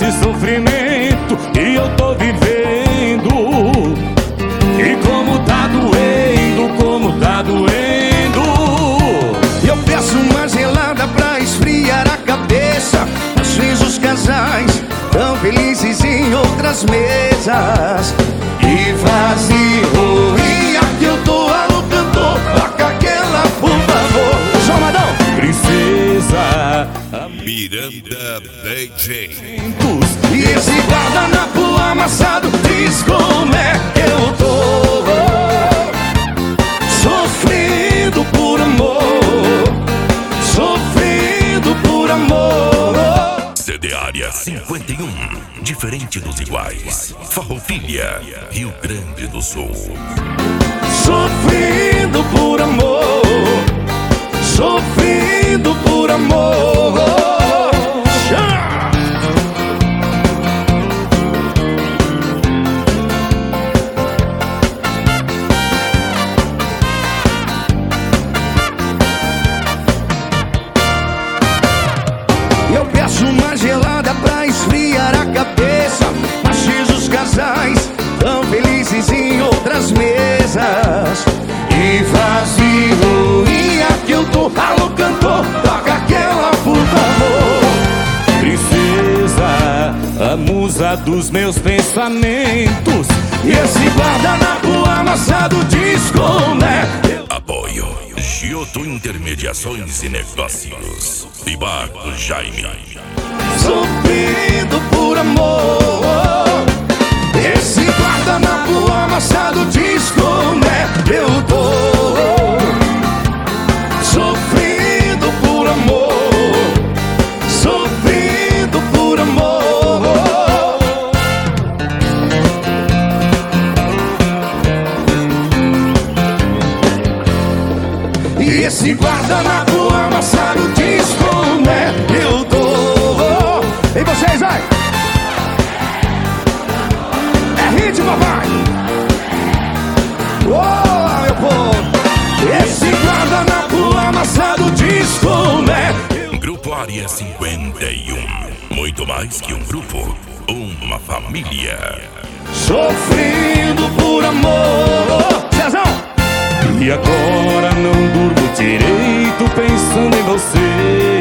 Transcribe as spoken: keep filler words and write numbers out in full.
esse sofrimento que eu tô vivendo. E como tá doendo, como tá doendo. Eu peço uma gelada pra esfriar a cabeça. Às vezes os casais tão felizes em outras mesas. E vazio, e aqui eu tô alô cantor. Toca aquela, por favor. Salvadão! Princesa Miranda D J. E esse guardanapo amassado diz como é que eu tô. Sofrendo por amor, sofrendo por amor. C D Área cinquenta e um, diferente dos iguais. Farroupilha, Rio Grande do Sul. Sofrendo por amor, sofrendo por amor. Eu peço uma gelada pra esfriar a cabeça. Mas os casais tão felizes em outras mesas. E vazio, e aqui eu tô, alô cantor, toca aquela, por favor. Princesa, a musa dos meus pensamentos. E esse guardanapo amassado diz como é. Apoio Giotto Intermediações e Negócios. Bibaco Jaime. Sofrendo por amor. Esse guardanapo amassado diz como é que eu tô. Sofrendo por amor, sofrendo por amor. E esse guardanapo amassado diz como é que eu tô. E vocês, vai! É ritmo, vai! Ô, meu povo! Esse guardanapo amassado diz como é. Grupo Área cinquenta e um. Muito mais que um grupo, uma família. Sofrendo por amor. Cezão! E agora não durmo direito pensando em você.